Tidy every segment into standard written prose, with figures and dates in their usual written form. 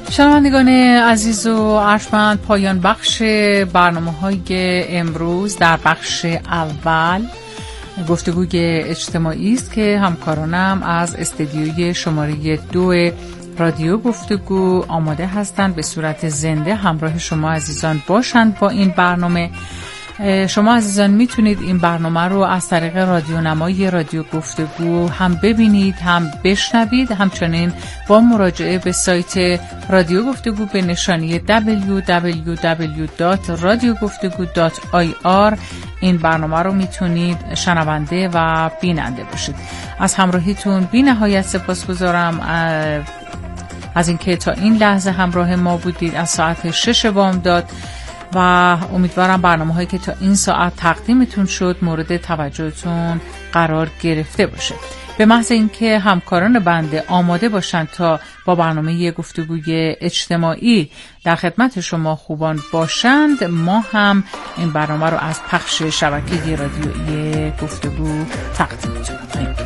شنوندگان عزیز و ارجمند، پایان بخش برنامه‌های امروز در بخش اول گفتگوی اجتماعی است که همکارانم از استدیوی شماره 2 رادیو گفتگو آماده هستند به صورت زنده همراه شما عزیزان باشند با این برنامه. شما عزیزان میتونید این برنامه رو از طریق رادیونمای رادیو گفتگو هم ببینید هم بشنوید، همچنین با مراجعه به سایت رادیو گفتگو به نشانی www.radiogoftegu.ir این برنامه رو میتونید شنونده و بیننده باشید. از همراهیتون بی نهایت سپاسگزارم از اینکه تا این لحظه همراه ما بودید از ساعت 6 بامداد و امیدوارم برنامه‌هایی که تا این ساعت تقدیمتون شد مورد توجهتون قرار گرفته باشه. به محض اینکه همکاران بنده آماده باشند تا با برنامه گفتگوی اجتماعی در خدمت شما خوبان باشند، ما هم این برنامه رو از پخش شبکه رادیویی گفتگو تقدیم می‌کنیم.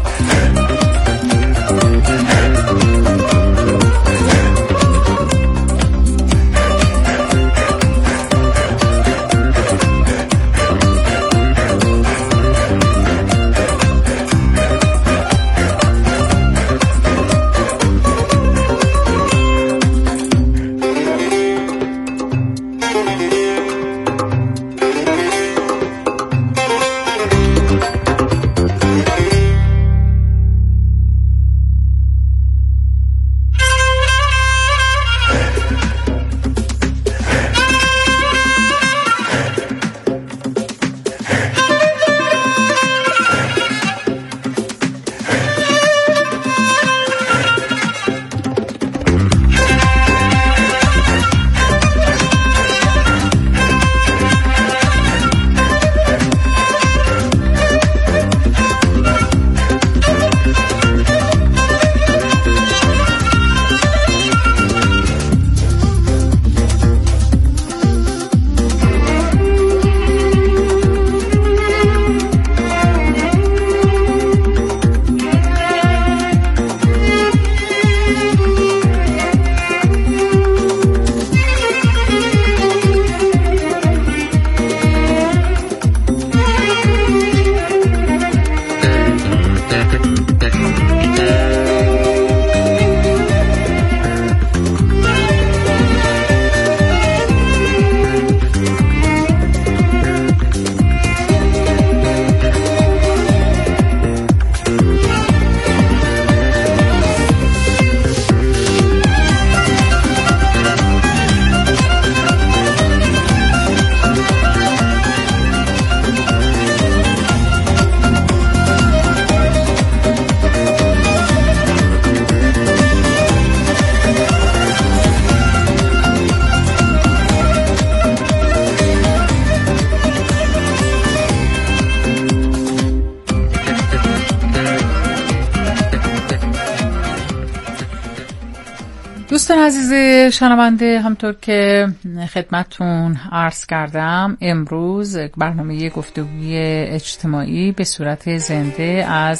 دوستان عزیز شنونده، همطور که خدمتتون عرض کردم امروز برنامه گفتگوی اجتماعی به صورت زنده از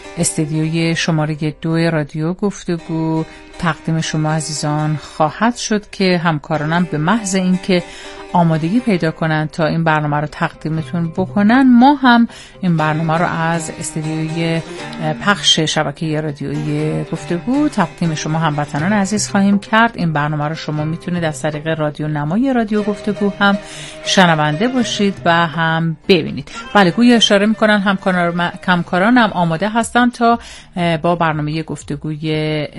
استدیوی شماره 2 رادیو گفتگو تقدیم شما عزیزان خواهد شد که همکارانم به محض اینکه آمادگی پیدا کنن تا این برنامه رو تقدیمتون بکنن، ما هم این برنامه رو از استدیوی پخش شبکه رادیویی گفتگو تقدیم شما هموطنان عزیز خواهیم کرد. این برنامه رو شما میتونید از طریق رادیونمای رادیو گفتگو هم شنونده باشید و هم ببینید. بله، گویا اشاره میکنن همکارانم آماده هستن تا با برنامه گفتگوی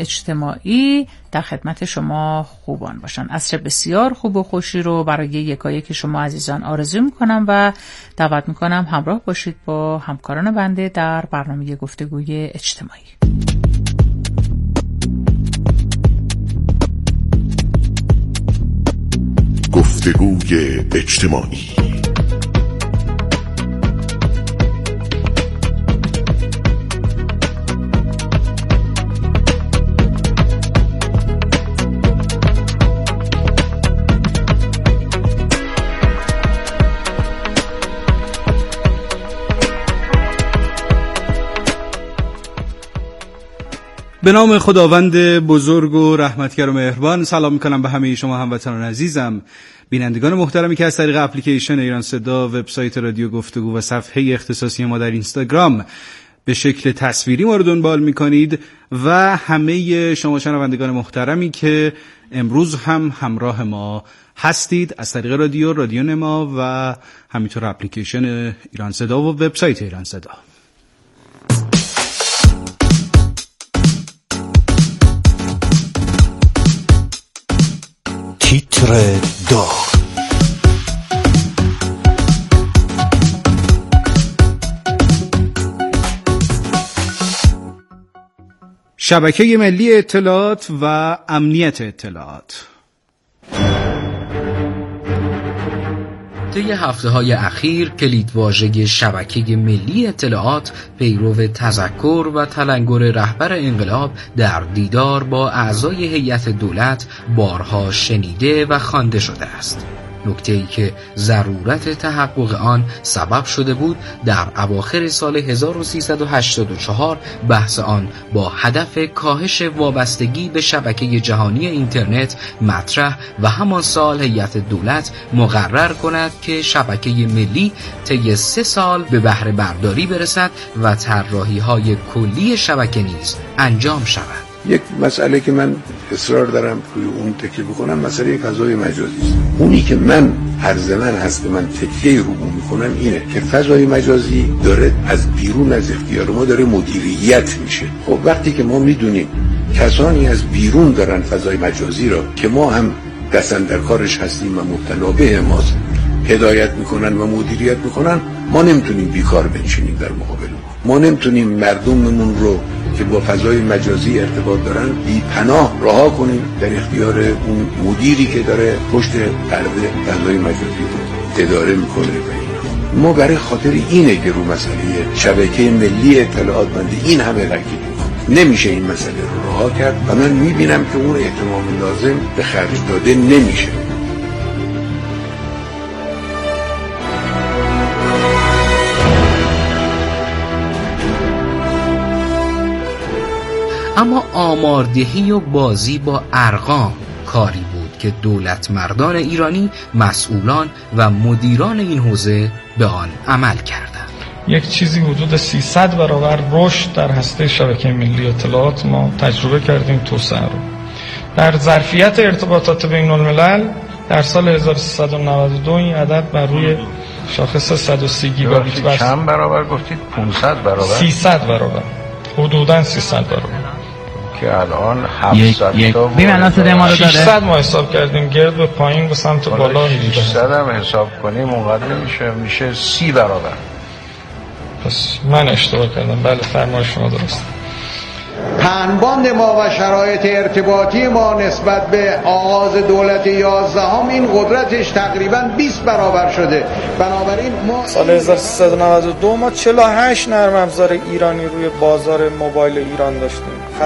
اجتماعی در خدمت شما خوبان باشن. عصر بسیار خوب و خوشی رو برای یکایک شما عزیزان آرزو میکنم و دعوت میکنم همراه باشید با همکاران بنده در برنامه گفتگوی اجتماعی. گفتگوی اجتماعی. به نام خداوند بزرگ و رحمتگر و مهربان، سلام میکنم به همه شما هموطنان عزیزم، بینندگان محترمی که از طریق اپلیکیشن ایران صدا، وبسایت رادیو گفتگو و صفحه اختصاصی ما در اینستاگرام به شکل تصویری ما رو دنبال میکنید و همه شما شنوندگان محترمی که امروز هم همراه ما هستید از طریق رادیو نما و همینطور اپلیکیشن ایران صدا و وبسایت ایران صدا. تیتر داغ. شبکه ملی اطلاعات و امنیت اطلاعات. طی هفته‌های اخیر کلیدواژه شبکه ملی اطلاعات پیرو تذکر و تلنگر رهبر انقلاب در دیدار با اعضای هیئت دولت بارها شنیده و خوانده شده است. نکته‌ای که ضرورت تحقق آن سبب شده بود در اواخر سال 1384 بحث آن با هدف کاهش وابستگی به شبکه جهانی اینترنت مطرح و همان سال هیئت دولت مقرر کند که شبکه ملی طی 3 سال به بهره برداری برسد و طراحی‌های کلی شبکه نیز انجام شود. یک مسئله که من اصرار دارم روی اون تکیه بکنم مسئله فضای مجازی است. اونی که من عرض من هست من تکیه رو میکنم اینه که فضای مجازی داره از بیرون از اختیار ما داره مدیریت میشه. خب وقتی که ما میدونیم کسانی از بیرون دارن فضای مجازی را که ما هم دستن در کارش هستیم و مبتلا به ماست هدایت میکنن و مدیریت میکنن، ما نمیتونیم بیکار بنشینیم در مقابل ما نمیتونیم مردممون رو که با فضای مجازی ارتباط دارن بی پناه رها کنیم در اختیار اون مدیری که داره پشت پرده فضای مجازی رو اداره میکنه. ما برای خاطر اینه که رو مسئله شبکه ملی اطلاعات بنده این همه رنگی نمیشه این مسئله رو رها کرد و من میبینم که اون اهتمام لازم به خرج داده نمیشه. اما آماردهی و بازی با ارقام کاری بود که دولت مردان ایرانی، مسئولان و مدیران این حوزه به آن عمل کردند. یک چیزی حدود 300 برابر رشد در هسته شبکه ملی اطلاعات ما تجربه کردیم توسعه رو. در ظرفیت ارتباطات بین الملل در سال 1392 این عدد بر روی شاخص 130 گیگابیت بس. چند برابر گفتید؟ 500 برابر؟ 300 برابر. حدوداً 300 برابر. که الان 700 تا بیمنات ما رو داره. 600 ما حساب کردیم گرد به پایین به سمت بالا می‌ریم. 600 هم حساب کنیم اونقدر میشه 30 برابر. پس من اشتباه کردم. بله فرمای شما درست. پهنباند ما و شرایط ارتباطی ما نسبت به آغاز دولت 11 این قدرتش تقریباً 20 برابر شده. بنابراین ما سال 1392 ما 48 نرم افزار ایرانی روی بازار موبایل ایران داشتیم.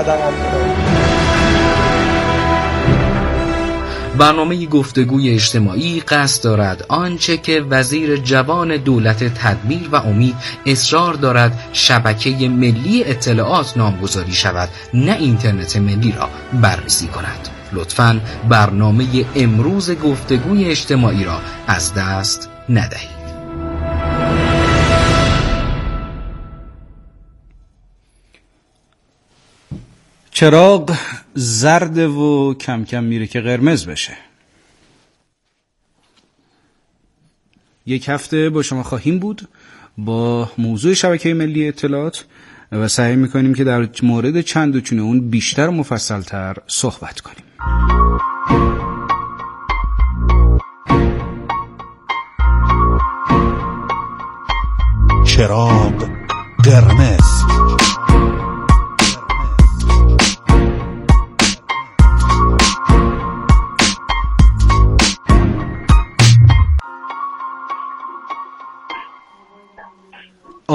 برنامه گفتگوی اجتماعی قصد دارد آنچه که وزیر جوان دولت تدبیر و امید اصرار دارد شبکه ملی اطلاعات نامگذاری شود، نه اینترنت ملی را بررسی کند. لطفاً برنامه امروز گفتگوی اجتماعی را از دست ندهید. چراغ زرد و کم کم میره که قرمز بشه. یک هفته با شما خواهیم بود با موضوع شبکه ملی اطلاعات و سعی میکنیم که در مورد چند و چون اون بیشتر و مفصلتر صحبت کنیم. چراغ قرمز.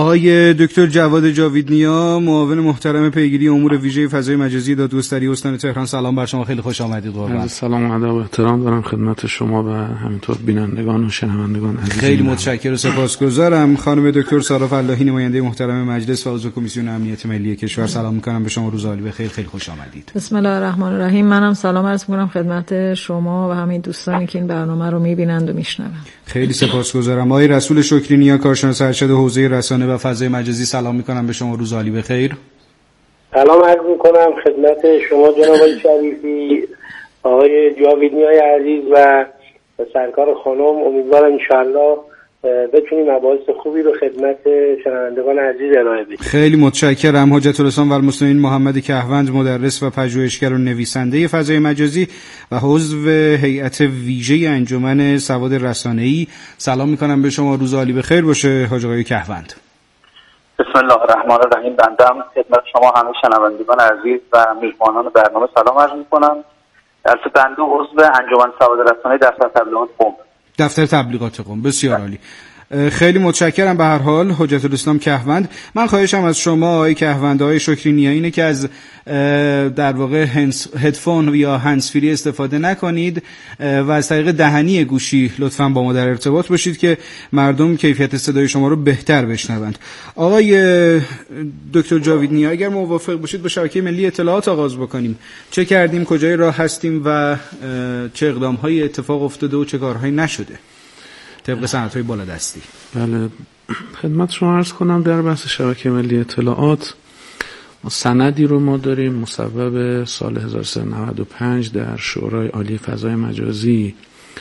آقای دکتر جواد جاویدنیا، معاون محترم پیگیری امور ویژه فضای مجازی دادگستری استان تهران، سلام بر شما، خیلی خوش آمدید. قربان. سلام و ادب و احترام دارم خدمت شما و همینطور بینندگان و شنوندگان عزیز. خیلی متشکرم و سپاسگزارم. خانم دکتر سارا فلاحی، نماینده محترم مجلس و عضو کمیسیون امنیت ملی کشور، سلام می‌کنم به شما، روز عالی بخیر، خیلی خوش آمدید. بسم الله الرحمن الرحیم. منم سلام عرض می‌کنم خدمت شما و همین دوستانی که این برنامه رو می‌بینند و می‌شنوند. خیلی سپاسگزارم. آقای رسول شکری نیا، کارشناس ارشد حوزه رسانه و فضای مجازی، سلام می‌کنم به شما، روز عالی بخیر. سلام عرض می‌کنم خدمت شما جناب شریفی، آقای جاویدنیای عزیز و سرکار خانم. امیدوارم انشالله بتونیم مباحث خوبی رو خدمت شنوندگان عزیز ارائه بدیم. خیلی متشکرم. حجت الاسلام و المسلمین محمد کهوند، مدرس و پژوهشگر و نویسنده فضای مجازی و عضو هیئت ویژه انجمن سواد رسانه‌ای، سلام می‌کنم به شما، روز عالی بخیر باشه حاج آقای کهوند. بسم الله الرحمن الرحیم. بندم خدمت شما همه شنوندگان عزیز و میهمانان برنامه سلام عرض می‌کنم. البته بنده عضو انجمن سواد رسانه‌ای دفتر تبلیغات قم. دفتر تبلیغات قم، بسیار عالی. خیلی متشکرم. به هر حال حجت الاسلام کهوند، من خواهشم از شما آقای کهوند، آقای شکری نیا اینه که از در واقع هدفون یا هندزفری استفاده نکنید و از طریق دهنی گوشی لطفاً با ما در ارتباط باشید که مردم کیفیت صدای شما رو بهتر بشنوند. آقای دکتر جاویدنیا، اگر موافق باشید با شبکه ملی اطلاعات آغاز بکنیم. چه کردیم، کجای راه هستیم و چه اقدام‌هایی اتفاق افتاده و چه کارهایی نشده طبق سندهای بالادستی؟ بله، خدمت شما عرض کنم در بحث شبکه ملی اطلاعات سندی رو ما داریم مصوب سال 1395 در شورای عالی فضای مجازی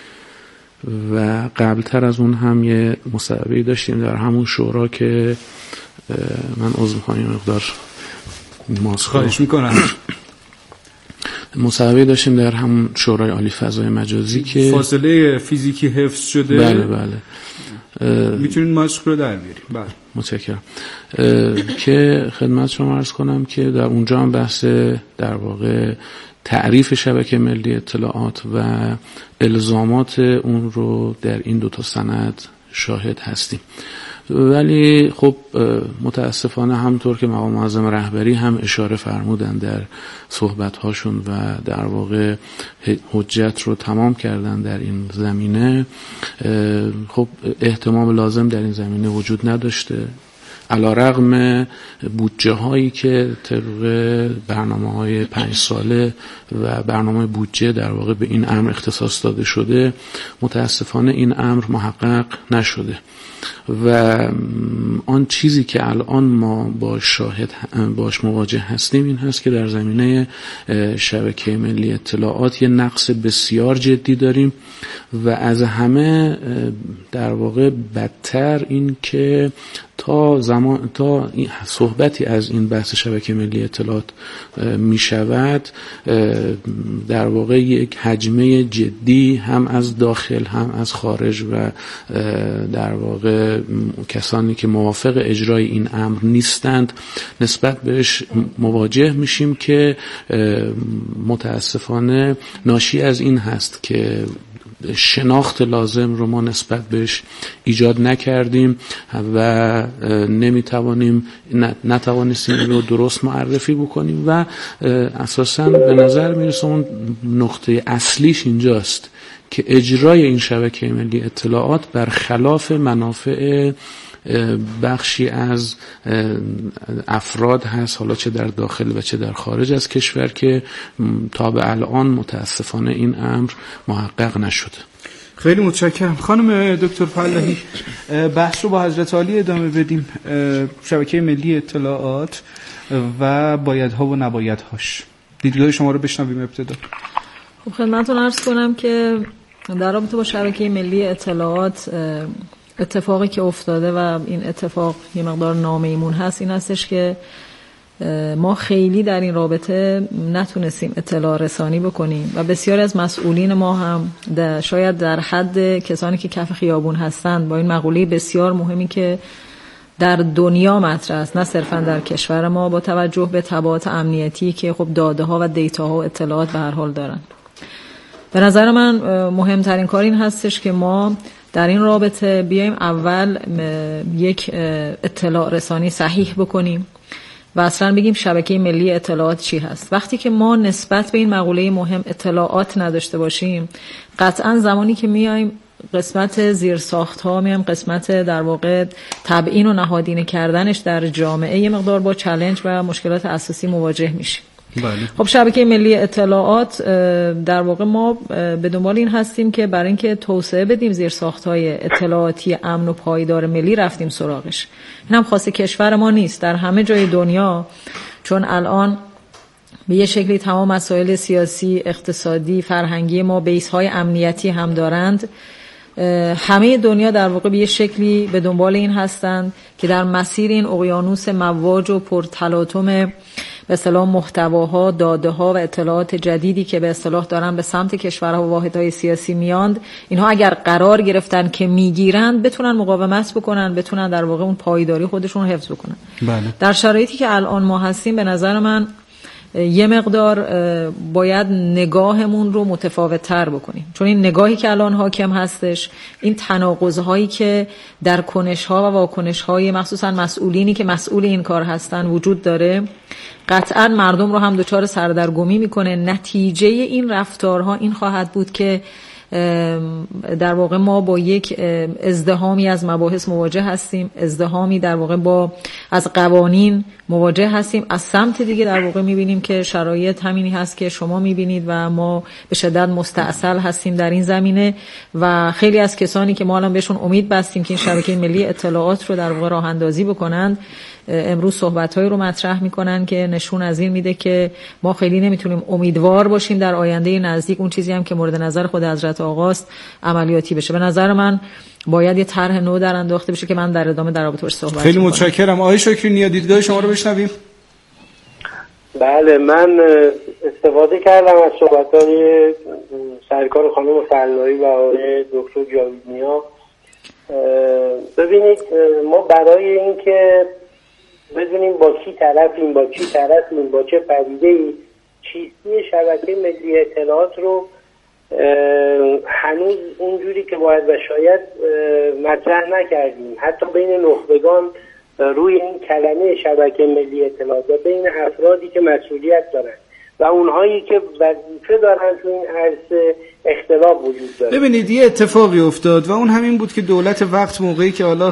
و قبلتر از اون هم یه مصوبه‌ای داشتیم در همون شورا که من عذر می‌خوام یه مقدار ماسک خواهش می‌کنم. مصوبه داشتیم در همون شورای عالی فضای مجازی که فاصله فیزیکی حفظ شده. بله. میتونید ماسک رو در بیاریم. بله، متشکرم. که خدمت شما عرض کنم که در اونجا هم بحث در واقع تعریف شبکه ملی اطلاعات و الزامات اون رو در این دو تا سند شاهد هستیم. ولی خب متاسفانه همونطور که مقام معظم رهبری هم اشاره فرمودن در صحبت‌هاشون و در واقع حجت رو تمام کردن در این زمینه، خب اهتمام لازم در این زمینه وجود نداشته، علی‌رغم بودجه هایی که طبق برنامه‌های 5 ساله و برنامه بودجه در واقع به این امر اختصاص داده شده. متاسفانه این امر محقق نشده و آن چیزی که الان ما باش مواجه هستیم این هست که در زمینه شبکه ملی اطلاعات یه نقص بسیار جدی داریم و از همه در واقع بدتر این که تا صحبتی از این بحث شبکه ملی اطلاعات می شود، در واقع یک هجمه جدی هم از داخل هم از خارج و در واقع کسانی که موافق اجرای این امر نیستند نسبت بهش مواجه میشیم که متاسفانه ناشی از این هست که شناخت لازم رو ما نسبت بهش ایجاد نکردیم و نتوانستیم این رو درست معرفی بکنیم و اساساً به نظر میرسه اون نقطه اصلیش اینجاست که اجرای این شبکه ملی اطلاعات برخلاف منافع بخشی از افراد هست، حالا چه در داخل و چه در خارج از کشور، که تا به الان متاسفانه این امر محقق نشده. خیلی متشکرم. خانم دکتر فلاحی، بحث رو با حضرت عالی ادامه بدیم. شبکه ملی اطلاعات و بایدها و نبایدهاش، دیدگاه شما رو بشنویم ابتدا. خب خدمتتون عرض کنم که در رابطه با شبکه ملی اطلاعات اتفاقی که افتاده و این اتفاق یه مقدار نامیمون هست این هستش که ما خیلی در این رابطه نتونستیم اطلاع رسانی بکنیم و بسیاری از مسئولین ما هم شاید در حد کسانی که کف خیابون هستند با این مقوله بسیار مهمی که در دنیا مطرح است، نه صرفا در کشور ما، با توجه به تبعات امنیتی که خب داده ها و دیتا ها و اطلاعات به هر حال دارن. به نظر من مهمترین کار این هستش که ما در این رابطه بیایم اول یک اطلاع رسانی صحیح بکنیم و اصلا بگیم شبکه ملی اطلاعات چی هست. وقتی که ما نسبت به این مقوله مهم اطلاعات نداشته باشیم، قطعا زمانی که میایم قسمت زیرساخت‌ها، میایم قسمت در واقع تبیین و نهادینه کردنش در جامعه یه مقدار با چالش و مشکلات اساسی مواجه میشیم. بله. خب شبکه ملی اطلاعات در واقع ما به دنبال این هستیم که برای اینکه توسعه بدیم زیرساخت‌های اطلاعاتی امن و پایدار ملی رفتیم سراغش. این هم خاص کشور ما نیست، در همه جای دنیا، چون الان به یه شکلی تمام مسائل سیاسی، اقتصادی، فرهنگی ما بیس‌های امنیتی هم دارند. همه دنیا در واقع به یه شکلی به دنبال این هستند که در مسیر این اقیانوس مواج و پرتلاطم به اصطلاح محتواها، داده‌ها و اطلاعات جدیدی که به اصطلاح دارن به سمت کشورها و واحدهای سیاسی میاند، اینها اگر قرار گرفتن که میگیرند بتونن مقاومت بکنن، بتونن در واقع اون پایداری خودشون رو حفظ بکنن. بله. در شرایطی که الان ما هستیم به نظر من یه مقدار باید نگاهمون رو متفاوت تر بکنیم، چون این نگاهی که الان حاکم هستش، این تناقض‌هایی که در کنش‌ها و واکنش‌های مخصوصا مسئولینی که مسئول این کار هستن وجود داره، قطعا مردم رو هم دچار سردرگمی میکنه. نتیجه این رفتارها این خواهد بود که در واقع ما با یک ازدحامی از مباحث مواجه هستیم، ازدحامی در واقع با از قوانین مواجه هستیم. از سمت دیگه در واقع میبینیم که شرایط همینی هست که شما میبینید و ما به شدت مستعصل هستیم در این زمینه و خیلی از کسانی که ما الان بهشون امید بستیم که این شبکه ملی اطلاعات رو در واقع راه اندازی بکنند، امروز صحبت‌هایی رو مطرح می‌کنن که نشون از این میده که ما خیلی نمیتونیم امیدوار باشیم در آینده نزدیک اون چیزی هم که مورد نظر خود حضرت آقاست عملیاتی بشه. به نظر من باید یه طرح نو در انداخته بشه که من در ادامه در رابطه باش صحبت خیلی متشکرم. آقای شکری نیا، دیدگاه شما رو بشنویم. بله، من استفاده کردم از صحبت‌های سرکار خانم فلاحی و آقای دکتر جاوید نیا. ببینید، ما برای اینکه بدونیم با کی طرفیم، با چی طرفیم، با چه پدیده‌ای، چیستی شبکه ملی اطلاعات رو هنوز اونجوری که باید و شاید مطرح نکردیم. حتی بین نخبگان روی این کلمه شبکه ملی اطلاعات و بین افرادی که مسئولیت دارن و اونهایی که وظیفه دارن تو این عرصه اختلاف وجود داره. ببینید یه اتفاقی افتاد و اون همین بود که دولت وقت موقعی که حالا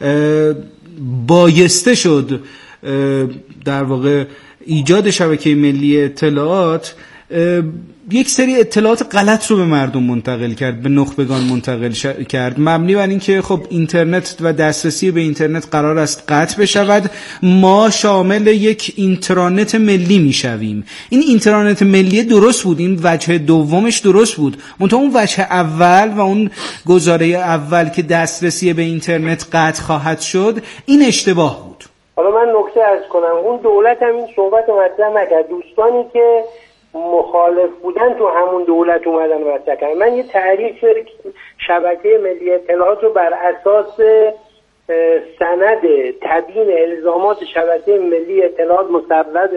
بایسته شد در واقع ایجاد شبکه ملی اطلاعات، یک سری اطلاعات غلط رو به مردم منتقل کرد، به نخبگان منتقل کرد، مبنی بر اینکه خب اینترنت و دسترسی به اینترنت قرار است قطع بشود، ما شامل یک اینترنت ملی میشویم. این اینترنت ملی درست بود، این وجه دومش درست بود، منتها اون وجه اول و اون گزاره اول که دسترسی به اینترنت قطع خواهد شد، این اشتباه بود. حالا من نکته عرض کنم، اون دولت هم این صحبت رو مطرح نکرد. دوستانی که مخالف بودن تو همون دولت اومدن مطرح کردن. من یه تعریف شبکه ملی اطلاعات رو بر اساس سند تبیین الزامات شبکه ملی اطلاعات مصوب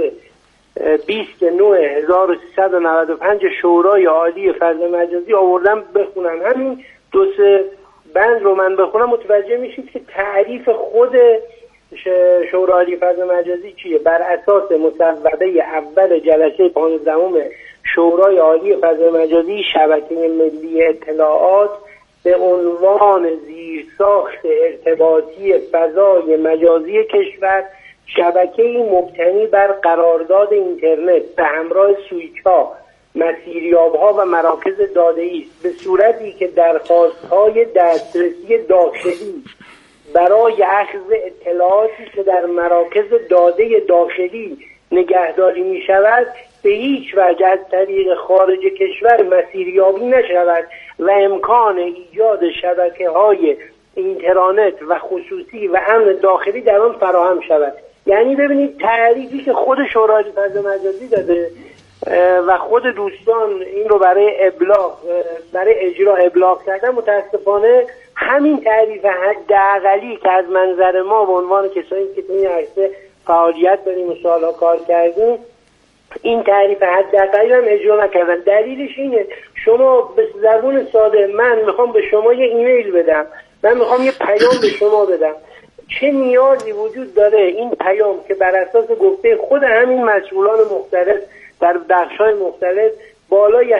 29/1395 شورای عالی فضا مجازی آوردم بخونم. همین دو سه بند رو من بخونم متوجه میشید که تعریف خود شورای عالی فضا مجازی چیه. بر اساس مصوبه اول جلسه 15 شورای عالی فضا مجازی، شبکه ملی اطلاعات به عنوان زیرساخت ارتباطی فضای مجازی کشور شبکه‌ای مبتنی بر قرارداد اینترنت به همراه سویچ‌ها، مسیریاب‌ها و مراکز داده‌ای است، به صورتی که درخواست‌های دسترسی داخلی برای اخذ اطلاعاتی که در مراکز داده داخلی نگهداری می شود به هیچ وجه از طریق خارج کشور مسیریابی نشود و امکان ایجاد شبکه‌های اینترنت و خصوصی و امن داخلی در آن فراهم شود. یعنی ببینید تعریفی که خود شورای فضا مجازی داده و خود دوستان این رو برای اجرا ابلاغ کردن، متاسفانه همین تعریف حداقلی که از منظر ما به عنوان کسایی که تو این عرصه فعالیت داریم و سالها کار کردیم این تعریف حداقلی هم اجرا نکردن. دلیلش اینه شما به زبون ساده، من میخوام به شما یه ایمیل بدم، من میخوام یه پیام به شما بدم، چه نیازی وجود داره این پیام که بر اساس گفته خود همین مسئولان مختلف در بخش‌های مختلف بالای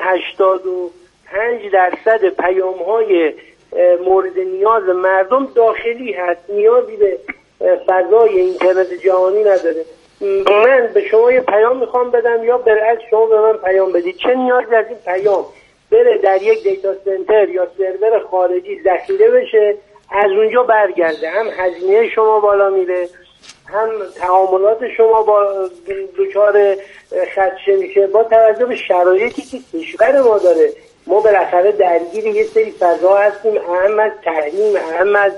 85% پیام‌های مورد نیاز مردم داخلی هست، نیازی به فضای اینترنت جهانی نداره. من به شما یه پیام میخوام بدم یا برعکس شما به من پیام بدید، چه نیازی از این پیام بره در یک دیتا سنتر یا سرور خارجی ذخیره بشه، از اونجا برگرده، هم هزینه شما بالا میره، هم تعاملات شما با دچار خدشه میشه. با توجه به شرایطی که کشور ما داره، ما بالاخره درگیر یه سری فضا هستیم، اهم از تحریم، اهم از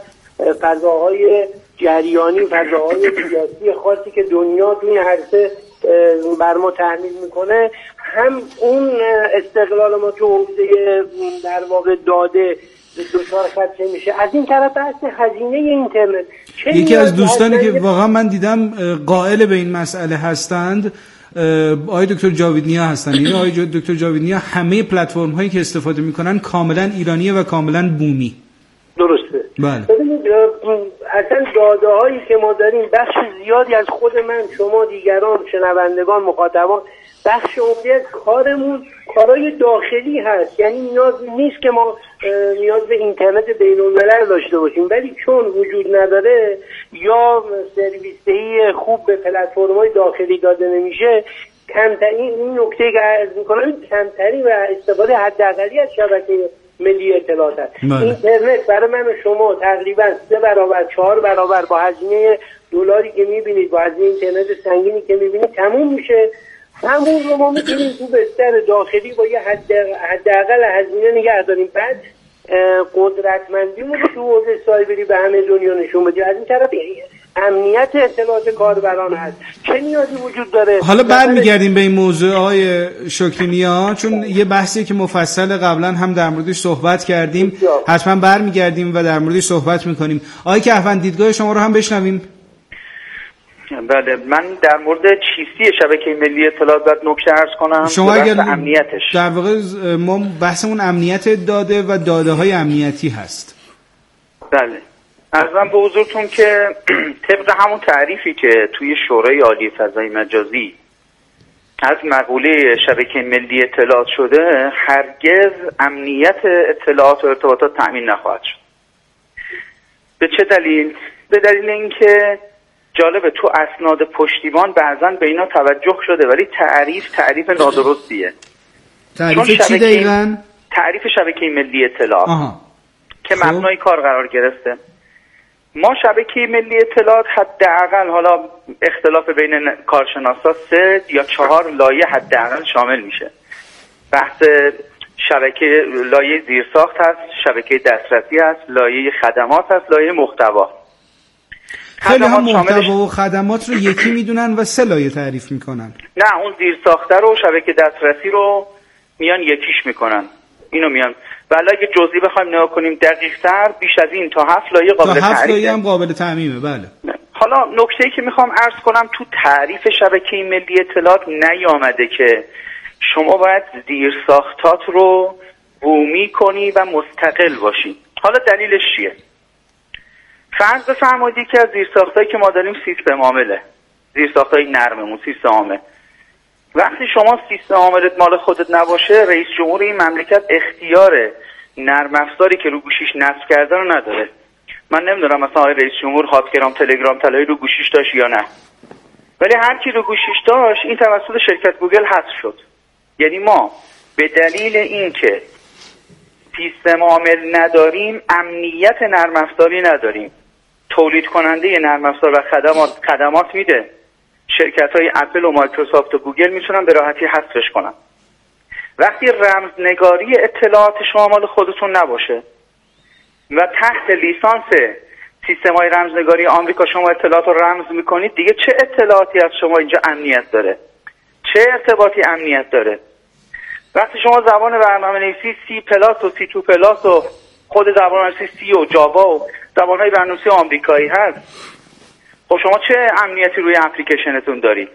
فضاهای جریانی، فضاهای سیاسی خاصی که دنیا تو این عرصه بر ما تحمیل میکنه، هم اون استقلال ما تو حوزه در واقع داده دچار خدشه میشه. از این طرف بحث هزینه اینترنت، یکی از دوستانی که واقعا من دیدم قائل به این مسئله هستند آقای دکتر جاویدنیا هستن. یعنی آقای دکتر جاویدنیا همه پلتفرم هایی که استفاده میکنن کاملا ایرانیه و کاملا بومی. درسته. بله. ببینید اصلا داده هایی که ما داریم بخش زیادی از خود من، شما، دیگران، شنوندگان، مخاطبان، بخش عمده از کارمون کارهای داخلی هست. یعنی نیاز نیست که ما نیاز به اینترنت بین‌الملل داشته باشیم، ولی چون وجود نداره یا سرویس‌دهی خوب به پلتفرم‌های داخلی داده نمیشه، کمترین این نکته که عرض می‌کنم کمترین و استفاده حداقلی از شبکه ملی اطلاعات هست. اینترنت برای من و شما تقریبا 3 برابر 4 برابر با هزینه دلاری که می‌بینید، با هزینه اینترنت سنگینی که می‌بینید تموم میشه. همون رو ما میتونیم تو بستر داخلی با یه حداقل هزینه نگه داریم، بعد قدرتمندیمون رو تو حوزه سایبری به همه دنیا نشون بدیم. از این طرف امنیت اطلاعات کاربران هست، چه نیازی وجود داره. حالا برمیگردیم به این موضوع آقای شکرینیا، چون یه بحثی که مفصل قبلا هم در موردش صحبت کردیم، حتما برمیگردیم و در موردش صحبت میکنیم. آقای کهوند دیدگاه شما رو هم بشنویم. بله، من در مورد چیستی شبکه ملی اطلاعات باید نکته عرض کنم. شما اگر امنیتش در واقع ما بحثمون امنیت داده و داده های امنیتی هست. بله، عرضم به حضورتون که طبق همون تعریفی که توی شورای عالی فضای مجازی از مقوله شبکه ملی اطلاعات شده، هرگز امنیت اطلاعات و ارتباطات تأمین نخواهد شد. به چه دلیل؟ به دلیل اینکه جالبه تو اسناد پشتیبان بعضا به اینا توجه شده ولی تعریف نادرستیه. تعریف چی دقیقاً؟ تعریف شبکه ملی اطلاعات که مبنای کار قرار گرفته. ما شبکه ملی اطلاعات حداقل، حالا اختلاف بین کارشناسا 3 یا 4 لایه حداقل شامل میشه. بحث شبکه لایه زیرساخت هست، شبکه دسترسی هست، لایه خدمات هست، لایه محتوا. خیلی هم محتوا و خدمات رو یکی میدونن و 3 لایه تعریف میکنن. نه، اون زیرساخته رو، شبکه دسترسی رو میان یکیش میکنن. اینو میان. ولی اگه جزئی بخوایم نگاه کنیم دقیق‌تر، بیش از این تا 7 لایه قابل تعریفه. تا 7 لایه هم قابل تعمیمه. بله. حالا نکته‌ای که میخوام عرض کنم، تو تعریف شبکه ملی اطلاعات نیامده که شما باید زیرساختات رو بومی کنی و مستقل باشی. حالا دلیلش چیه؟ فرض بفرمایید که از زیرساختایی که ما داریم سیستم عامله، زیرساختای نرممون سیستم عامل. وقتی شما سیستم عاملت مال خودت نباشه، رئیس جمهور این مملکت اختیار نرم افزاری که رو گوشیش نصب کرده رو نداره. من نمیدونم مثلا آقای رئیس جمهور هاتگرام تلگرام طلایی رو گوشیش داشت یا نه، ولی هر کی رو گوشیش داشت این توسط شرکت گوگل حذف شد. یعنی ما به دلیل اینکه سیستم عامل نداریم، امنیت نرم افزاری نداریم. تولید کننده نرم افزار و خدمات میده، شرکت‌های اپل و مایکروسافت و گوگل میتونن به راحتی حذفش کنن. وقتی رمزنگاری اطلاعات شما مال خودتون نباشه و تحت لیسانس سیستم‌های رمزنگاری آمریکا شما اطلاعات رو رمز میکنید، دیگه چه اطلاعاتی از شما اینجا امنیت داره؟ چه ارتباطی امنیت داره؟ وقتی شما زبان برنامه‌نویسی سی پلاس و سی تو پلاس و خود زبان برنامه‌نویسی سی و جاوا و زبان‌های برنامه‌نویسی آمریکایی هست، خب شما چه امنیتی روی اپلیکیشنتون دارید؟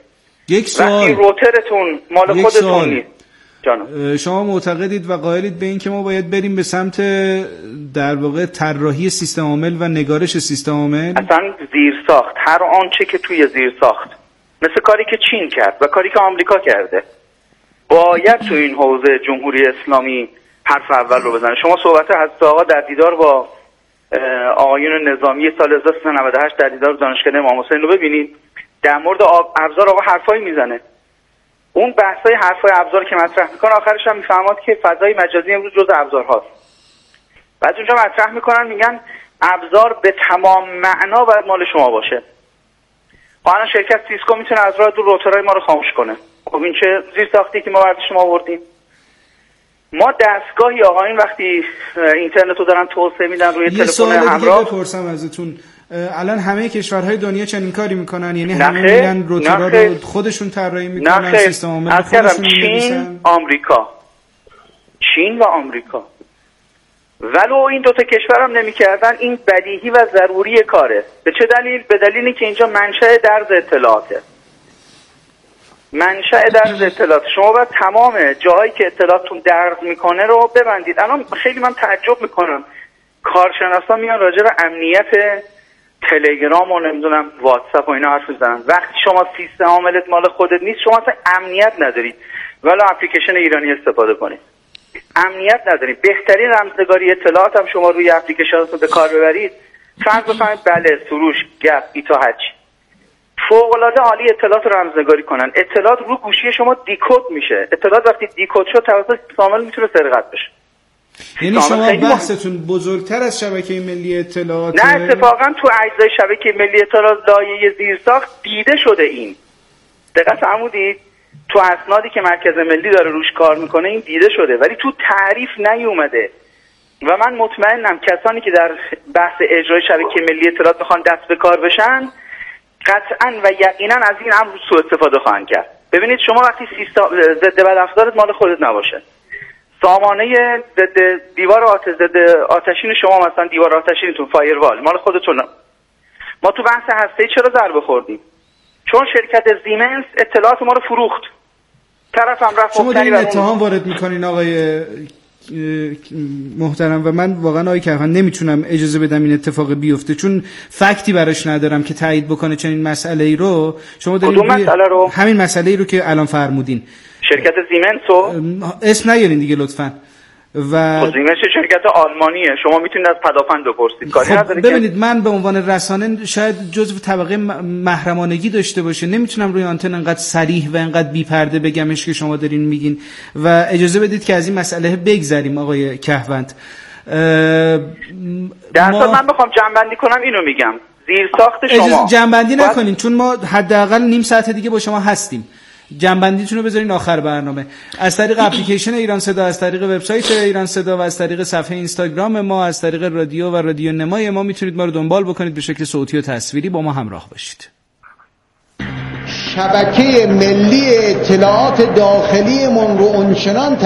یک سوال، وقتی روترتون مال خودتون نیست. شما معتقدید و قائلید به این که ما باید بریم به سمت در واقع طراحی سیستم عامل و نگارش سیستم عامل؟ اصلا زیرساخت، هر آنچه که توی زیرساخت، مثل کاری که چین کرد و کاری که آمریکا کرده، باید تو این حوزه جمهوری اسلامی حرف اول رو بزنه. شما صحبت حضرت آقا در دیدار با آقایون نظامی سال 1398 در دیدار دانشکده امام حسین رو ببینید، در مورد ابزار آقا حرفایی میزنه. اون بحثای حرفای ابزار که مطرح میکنه آخرش هم میفهماد که فضای مجازی امروز جزء ابزارهاست. بعد اونجا مطرح میکنن میگن ابزار به تمام معنا باید مال شما باشه. الان شرکت سیسکو میتونه از راه دور روترهای ما رو خاموش کنه. خب این چه زیر ساختی که ما برای شما آوردیم؟ ما دستگاهی آقایون وقتی اینترنت رو دارن توسعه میدن روی تلفن همراه. یه سوال دیگه بپرسم ازتون، الان همه کشورهای دنیا چنین کاری میکنن؟ یعنی همه میگن روترها رو خودشون طراحی میکنن، سیستم عامل خودشون می‌نویسن؟ چین و آمریکا. ولو این دوتا کشور هم نمی‌کردن، این بدیهی و ضروری کاره. به چه دلیل؟ به دلیلی که اینجا منشأ درز اطلاعاته. منشأ درز اطلاعات. شما باید تمام جاهایی که اطلاعاتتون درز میکنه رو ببندید. الان خیلی من تعجب میکنم کارشناسا میان راجع به امنیت تلگرام و نمیدونم واتساپ و اینا حرف میزنن. وقتی شما سیستم عاملت مال خودت نیست، شما اصلا امنیت ندارید. ولی اپلیکیشن ایرانی استفاده کنید، امنیت ندارید. بهترین رمزنگاری اطلاعات هم شما روی اپلیکیشناتون به کار ببرید. فرض بفرمایید بله سروش، گپ، ایتا هچ، فوق‌العاده عالی اطلاعات رو رمزنگاری کنن. اطلاعات رو گوشی شما دیکود میشه. اطلاعات وقتی دیکود شد توسط سامل میتونه سرقت بشه. یعنی شما بحثتون بزرگتر از شبکه ملی اطلاعات؟ نه، اتفاقا تو اجزای شبکه ملی اطلاعات لایه زیرساخت دیده شده. این دقت فرمودید؟ تو اسنادی که مرکز ملی داره روش کار میکنه این دیده شده، ولی تو تعریف نیومده. و من مطمئنم کسانی که در بحث اجرای شبکه ملی اطلاعات میخوان دست به کار بشن قطعاً و یقیناً از این امر سوء استفاده خواهند کرد. ببینید شما وقتی سیستم ضد بدافزارت مال خودت نباشه، سامانه ضد دیوار ضد آتشین شما، مثلا دیوار آتشینتون فایروال مال خودتون. ما تو بحث هسته‌ای چرا ضربه خوردیم؟ چون شرکت زیمنس اطلاعات ما رو فروخت. طرف هم رفت شما دارین اتهام وارد میکنین آقای محترم، و من واقعا آقای کهوند نمیتونم اجازه بدم این اتفاق بیفته، چون فکتی براش ندارم که تایید بکنه چنین مسئله‌ای رو. شما دارین همین مسئله‌ای رو که الان فرمودین، شرکت زیمنس رو اسم نیارین دیگه لطفاً. و زیمنس شرکت آلمانیه، شما میتونید از پدافند بپرسید. کاری نداره. ببینید من به عنوان رسانه شاید جزو طبقه محرمانگی داشته باشه، نمیتونم روی آنتن انقدر صریح و انقدر بی پرده بگمش که شما دارین میگین، و اجازه بدید که از این مسئله بگذریم. آقای کهوند در اصل من بخوام جمع‌بندی کنم اینو میگم، زیرساخت شما جمع‌بندی نکنین، چون ما حداقل نیم ساعت دیگه با شما هستیم. جنبندیتون رو بذارین آخر برنامه. از طریق اپلیکیشن ایران صدا، از طریق وبسایت ایران صدا و از طریق صفحه اینستاگرام ما، از طریق رادیو و رادیو نمای ما میتونید ما رو دنبال بکنید، به شکل صوتی و تصویری با ما همراه باشید. شبکه ملی اطلاعات داخلی من رو اونچنان